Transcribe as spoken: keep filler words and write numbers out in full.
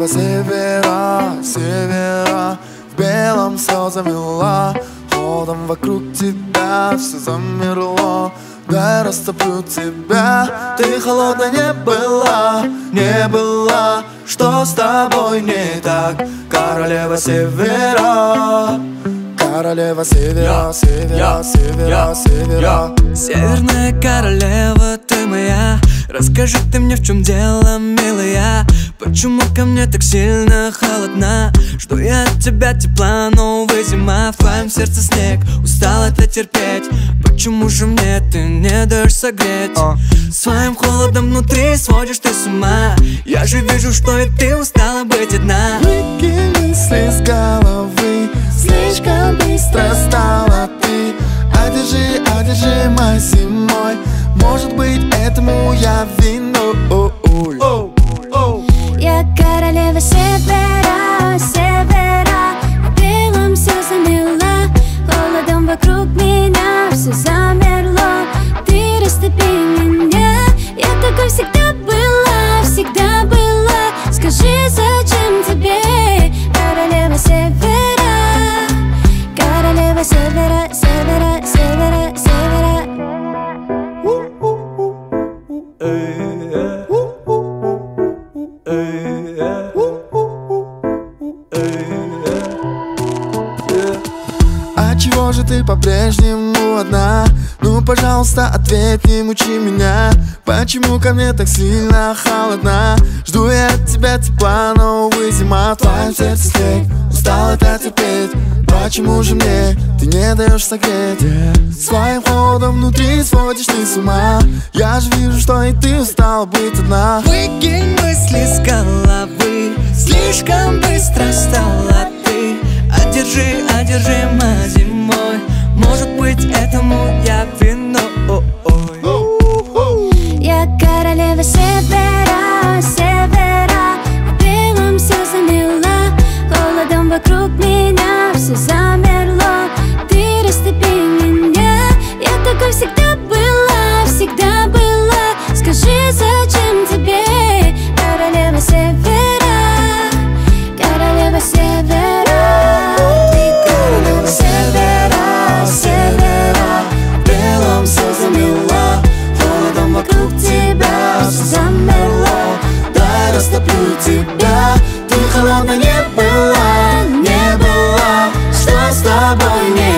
севера, севера, в белом все замело. Ходом вокруг тебя все замерло. Дай растоплю тебя. Ты холодной не была, не была. Что с тобой не так? Королева севера, королева севера, севера, севера, севера. Северная королева, ты моя. Расскажи ты мне, в чем дело, милая. Почему ко мне так сильно холодна? Жду я от тебя тепла, но, увы, зима. В твоем сердце снег, устал это терпеть. Почему же мне ты не даешь согреть? Своим холодом внутри сводишь ты с ума. Я же вижу, что и ты устала быть одна. Выкинь мысли с головы, слишком быстро стала ты. Одержи, одержимой зимой. Может быть, этому я виной. Я королева севера, севера, в белом все замело. Холодом вокруг меня все замерло. Ты растопи меня. Я такой всегда была, всегда была. Скажи, зачем тебе? Королева севера, королева севера, севера, севера, севера. А чего же ты по-прежнему одна? Ну, пожалуйста, ответь, не мучи меня. Почему ко мне так сильно холодна? Жду я от тебя тепла, но, увы, зима. В твоем сердце снег, устал это терпеть. Почему же мне ты не даешь согреть? Своим холодом внутри сводишь ты с ума. Я же вижу, что и ты устала быть одна. Выкинь мысли с головы, слишком быстро стала ты. Одержи, одержима зимой. Может быть, этому я виной. Я королева севера, севера, в белом все замело. Холодом вокруг меня все замерло. Ты растопи меня. Я такой всегда была, всегда была. Скажи, зачем тебе? Королева севера, королева севера. Ты королева севера, севера, в белом все замело. Холодом вокруг тебя все замерло. Дай растоплю тебя. Ты холодной не была, не была. Что с тобой не